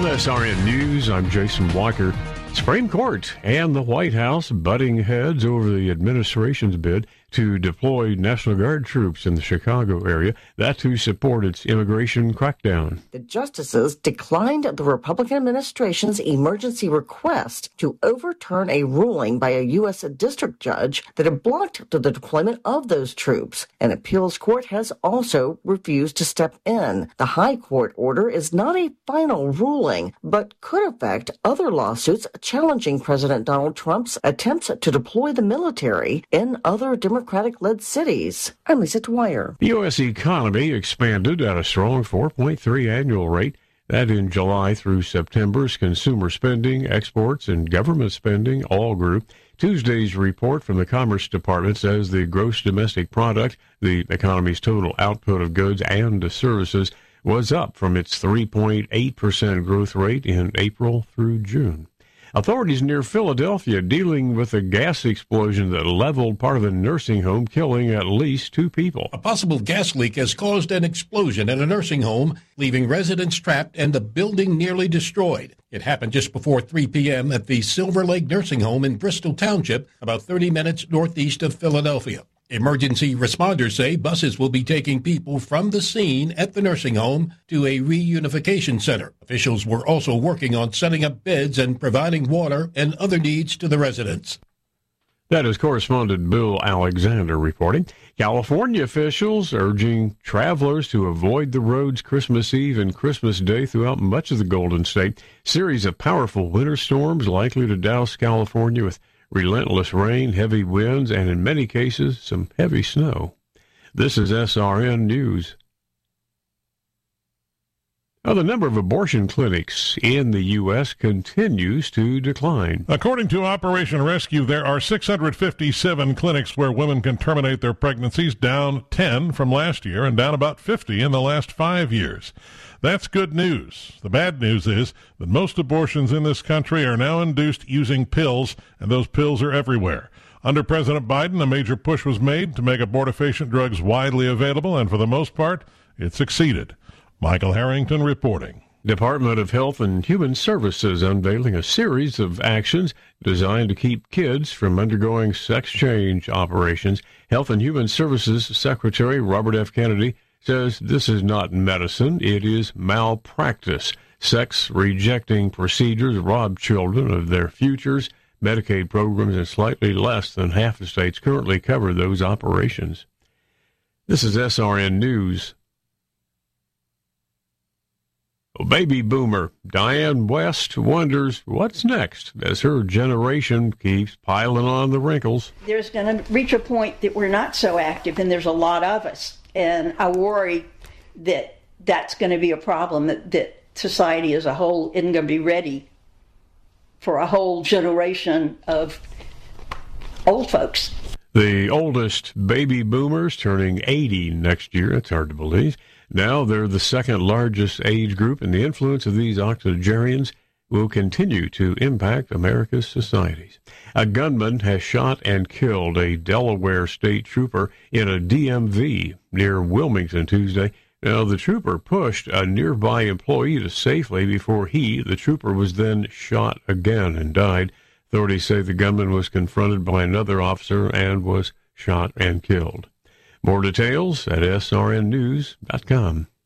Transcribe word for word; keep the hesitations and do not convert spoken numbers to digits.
S R N News, I'm Jason Walker. Supreme Court and the White House butting heads over the administration's bid to deploy National Guard troops in the Chicago area, that to support its immigration crackdown. The justices declined the Republican administration's emergency request to overturn a ruling by a U S district judge that had blocked the deployment of those troops. An appeals court has also refused to step in. The High Court order is not a final ruling, but could affect other lawsuits challenging President Donald Trump's attempts to deploy the military in other Democratic-led cities. I'm Lisa Dwyer. The U S economy expanded at a strong four point three annual rate. That in July through September's consumer spending, exports, and government spending all grew. Tuesday's report from the Commerce Department says the gross domestic product, the economy's total output of goods and services, was up from its three point eight percent growth rate in April through June. Authorities near Philadelphia dealing with a gas explosion that leveled part of a nursing home, killing at least two people. A possible gas leak has caused an explosion in a nursing home, leaving residents trapped and the building nearly destroyed. It happened just before three p.m. at the Silver Lake Nursing Home in Bristol Township, about thirty minutes northeast of Philadelphia. Emergency responders say buses will be taking people from the scene at the nursing home to a reunification center. Officials were also working on setting up beds and providing water and other needs to the residents. That is correspondent Bill Alexander reporting. California officials urging travelers to avoid the roads Christmas Eve and Christmas Day throughout much of the Golden State. Series of powerful winter storms likely to douse California with relentless rain, heavy winds, and in many cases, some heavy snow. This is S R N News. Now, the number of abortion clinics in the U S continues to decline. According to Operation Rescue, there are six hundred fifty-seven clinics where women can terminate their pregnancies, down ten from last year and down about fifty in the last five years. That's good news. The bad news is that most abortions in this country are now induced using pills, and those pills are everywhere. Under President Biden, a major push was made to make abortifacient drugs widely available, and for the most part, it succeeded. Michael Harrington reporting. Department of Health and Human Services unveiling a series of actions designed to keep kids from undergoing sex change operations. Health and Human Services Secretary Robert F. Kennedy says this is not medicine, it is malpractice. Sex-rejecting procedures rob children of their futures. Medicaid programs in slightly less than half the states currently cover those operations. This is S R N News. Baby boomer Diane West wonders what's next as her generation keeps piling on the wrinkles. There's going to reach a point that we're not so active, and there's a lot of us. And I worry that that's going to be a problem, that, that society as a whole isn't going to be ready for a whole generation of old folks. The oldest baby boomers turning eighty next year. It's hard to believe. Now they're the second largest age group, and the influence of these octogenarians will continue to impact America's societies. A gunman has shot and killed a Delaware state trooper in a D M V near Wilmington Tuesday. Now, the trooper pushed a nearby employee to safety before he, the trooper, was then shot again and died. Authorities say the gunman was confronted by another officer and was shot and killed. More details at S R N news dot com.